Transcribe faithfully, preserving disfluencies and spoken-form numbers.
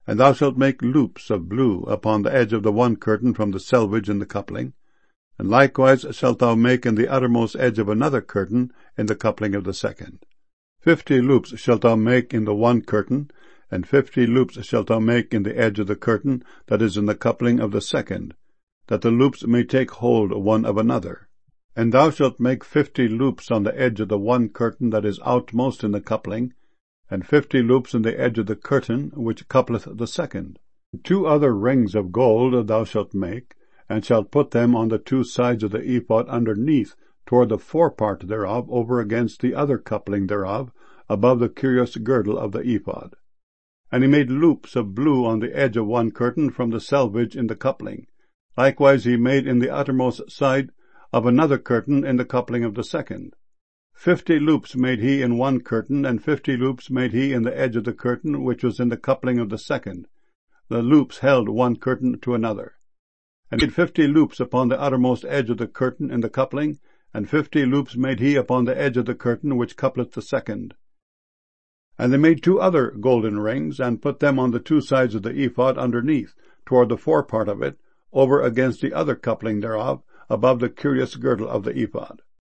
And thou shalt make loops of blue upon the edge of the one curtain from the selvage in the coupling, and likewise shalt thou make in the uttermost edge of another curtain in the coupling of the second. Fifty loops shalt thou make in the one curtain, and fifty loops shalt thou make in the edge of the curtain that is in the coupling of the second, that the loops may take hold one of another. And thou shalt make fifty loops on the edge of the one curtain that is outmost in the coupling, and fifty loops in the edge of the curtain which coupleth the second. Two other rings of gold thou shalt make, and shalt put them on the two sides of the ephod underneath, toward the forepart thereof, over against the other coupling thereof, above the curious girdle of the ephod. And he made loops of blue on the edge of one curtain from the selvage in the coupling. Likewise he made in the uttermost side of another curtain in the coupling of the second. Fifty loops made he in one curtain, and fifty loops made he in the edge of the curtain which was in the coupling of the second. The loops held one curtain to another. And made fifty loops upon the uttermost edge of the curtain in the coupling, and fifty loops made he upon the edge of the curtain which coupleth the second. And they made two other golden rings, and put them on the two sides of the ephod underneath, toward the forepart of it, over against the other coupling thereof, above the curious girdle of the ephod.